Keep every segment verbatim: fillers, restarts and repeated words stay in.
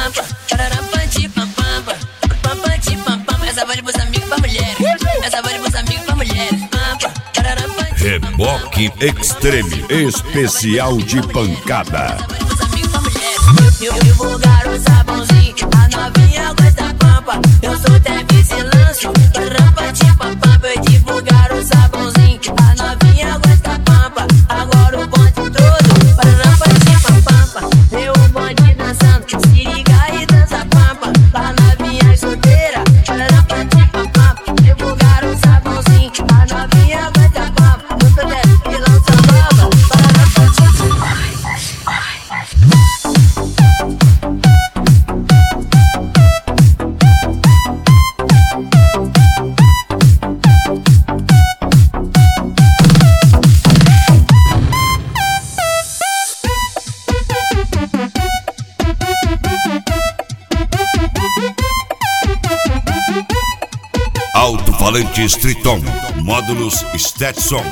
pampa, pararampanti, pampampa, pampanti, pampam. Essa vale pros amigos pra mulheres, essa vale pros amigos pra mulheres. Pampa, pararampanti. Reboque Extreme, especial de pancada. Eu divulgar o sabãozinho, a novinha gosta pampa. Eu sou Tevis e lanço, pararampanti, pampampa. Eu divulgar o sabãozinho, a novinha gosta pampa. Agora o bonde todo, pararampanti, pampampa. Vê o bonde dançando, se liga e dança pampa. Pra novinha solteira, pararampanti, pampampa. Divulgar o sabãozinho, a novinha gosta pampa. Eu sou Tevis e lanço nova, pararampanti. Alto-falante Triton, módulos Stetson.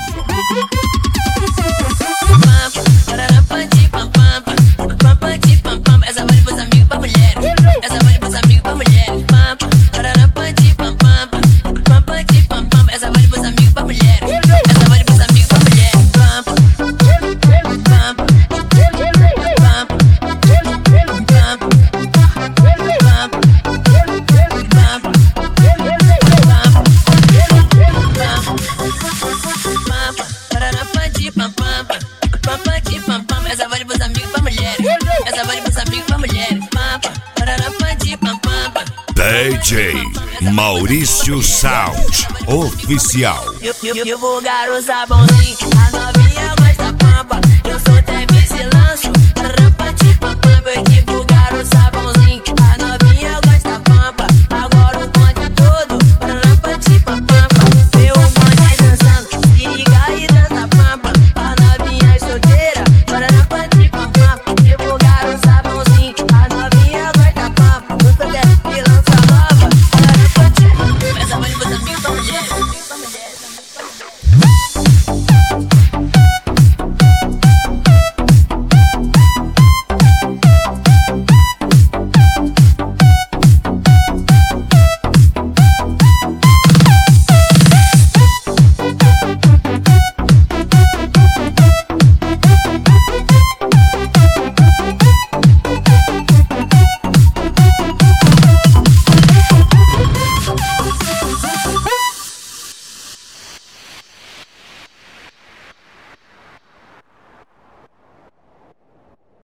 Pararampanti, pampampa, pampanti, pampam. Essa vale pros amigos pra mulheres, essa vale pros amigos pra mulheres. Pampa, pararampanti, pampampa, pampanti, pampam. Essa vale pros amigos pra mulheres, essa vale pros amigos pra mulheres. Pampa, pampa, pampa, pampa, pararampanti, pampampa, pampanti, pampam. Essa vale pros amigos pra mulheres, essa vale pros amigos pra mulheres. Pampa, pararampanti, pampampa. D J Maurício Sound Oficial. Eu, eu, eu, divulgar o sabãozinho, a novinha